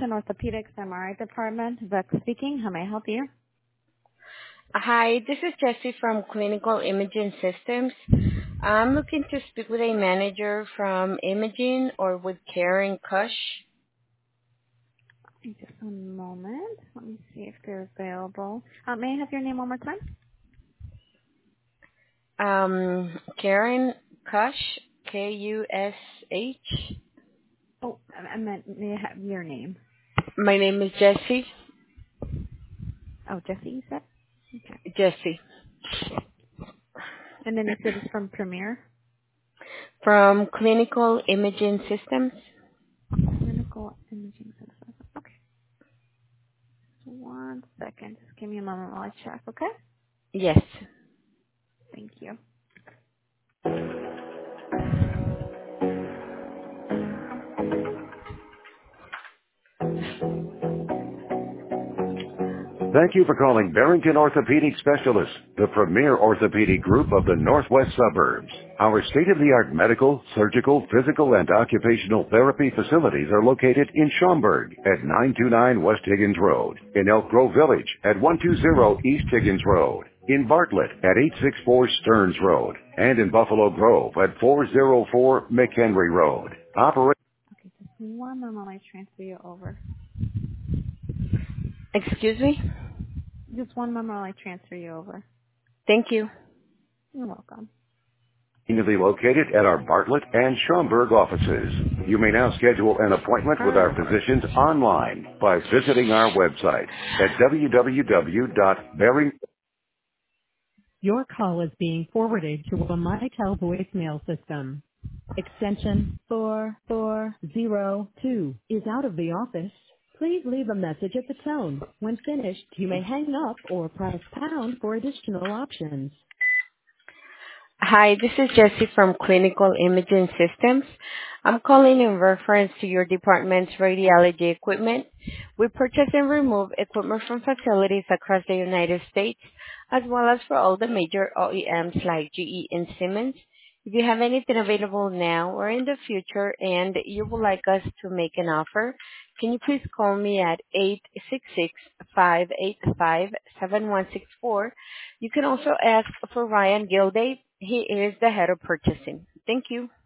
Barrington Orthopedics MRI Department. Vex speaking. How may I help you? Hi, this is Jessie from Clinical Imaging Systems. I'm looking to speak with a manager from Imaging or with Karen Kush. Just a moment. Let me see if they're available. May I have your name one more time? Karen Kush, Kush. Oh, I meant, may I have your name? My name is Jessie. Oh, Jesse, you said? Okay. Jessie And then you said it's from Premier? from Clinical Imaging Systems. Clinical Imaging Services. Okay. Just one second. Just give me a moment while I check, okay? Yes. Thank you. Thank you for calling Barrington Orthopedic Specialists, the premier orthopedic group of the Northwest suburbs. Our state-of-the-art medical, surgical, physical, and occupational therapy facilities are located in Schaumburg at 929 West Higgins Road, in Elk Grove Village at 120 East Higgins Road, in Bartlett at 864 Stearns Road, and in Buffalo Grove at 404 McHenry Road. Okay, just one moment while I transfer you over. Excuse me? Just one moment while I transfer you over. Thank you. You're welcome. Conveniently located at our Bartlett and Schaumburg offices. You may now schedule an appointment with our physicians online by visiting our website at www.barrington. Your call is being forwarded to a Mitel voicemail system. Extension 4402 is out of the office. Please leave a message at the tone. When finished, you may hang up or press pound for additional options. Hi, this is Jessie from Clinical Imaging Systems. I'm calling in reference to your department's radiology equipment. We purchase and remove equipment from facilities across the United States, as well as for all the major OEMs like GE and Siemens. If you have anything available now or in the future and you would like us to make an offer, can you please call me at 866-585-7164. You can also ask for Ryan Gilday. He is the head of purchasing. Thank you.